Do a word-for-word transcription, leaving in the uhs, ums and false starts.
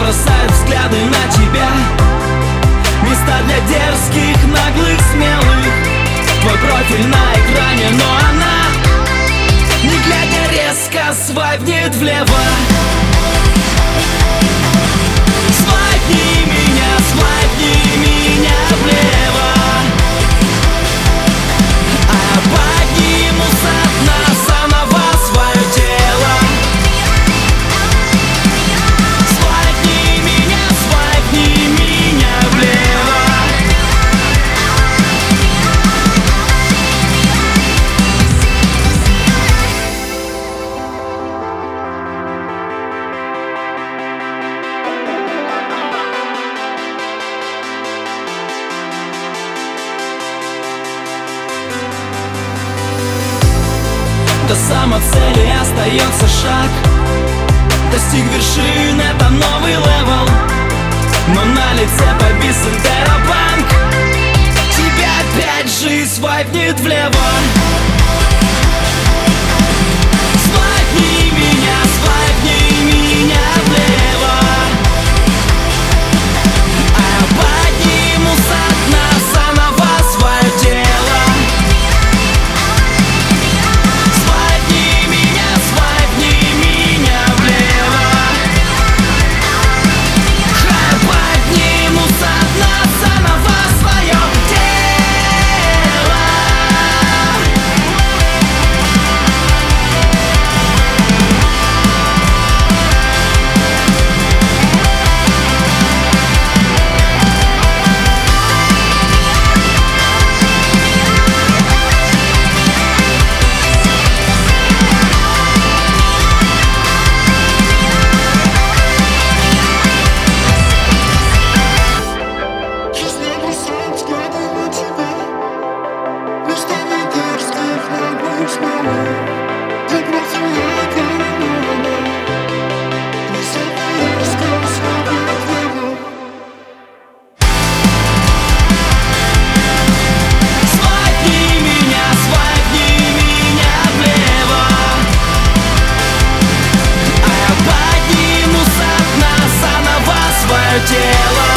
бросают взгляды на тебя. Места для дерзких, наглых, смелых. Твой профиль на экране, но она, не глядя, резко свайпнет влево. Свайпни меня, свайпни меня влево, а я подниму со дна заново свое тело. Свайпни меня, свайпни меня влево. До самоцели остается шаг. Достиг вершины, это новый левел, но на лице повис интеробанк. Тебя опять же свайпнет влево. Свайпни меня, свайпни меня влево, а я подниму со дна заново свое тело. Тело